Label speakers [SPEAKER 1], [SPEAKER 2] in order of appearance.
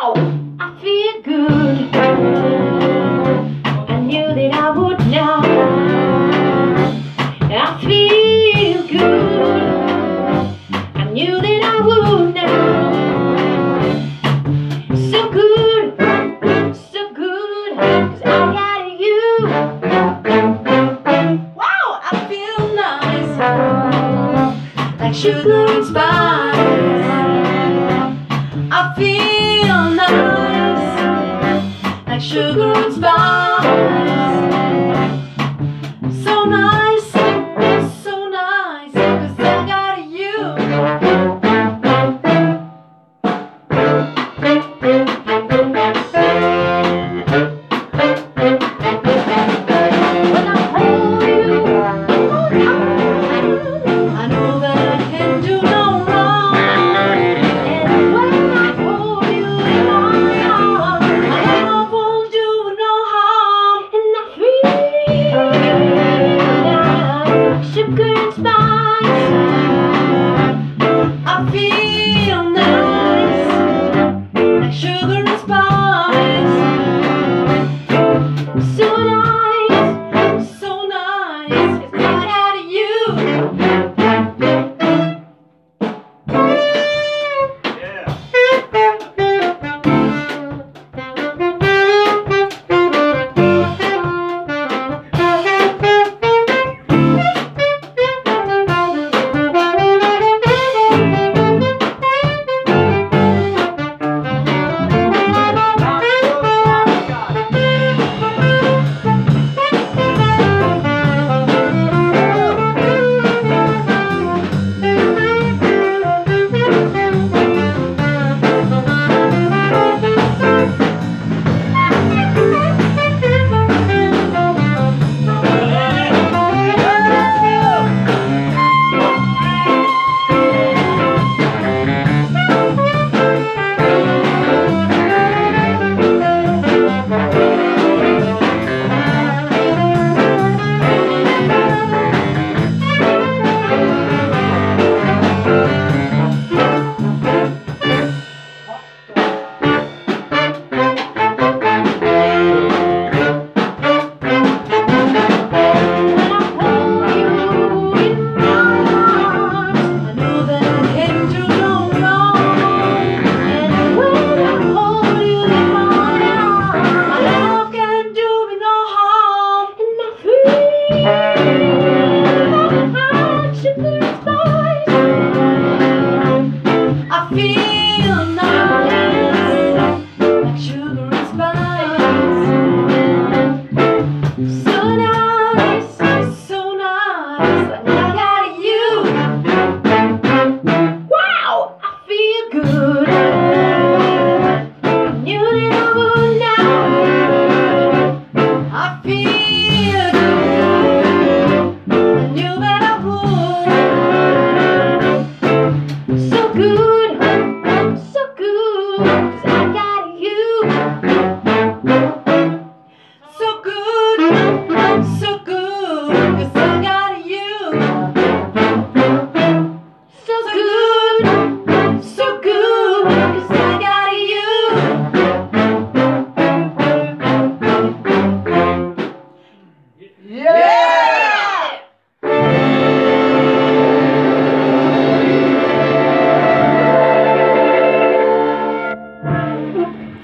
[SPEAKER 1] Wow, I feel good. I knew that I would now. I feel good. I knew that I would now. So good, so good, 'cause I got you. Wow, I feel nice, like sugar and spice. I feel nice, like sugar and spice. So nice, 'cause I got you. When I hold you in my arms, I know that I can do no wrong. And when I hold you in my arms, I know I won't do no harm. And I feel like sugar and spice. I feel nice, like sugar and spice. So nice, 'cause I got you. I feel nice, like sugar and spice. So nice, like I got you. Wow, I feel good. I knew that I would now. I feel good. I knew that I would. So good, 'cause I got you. So good, 'cause I got you. So good, 'cause I got you. Yeah!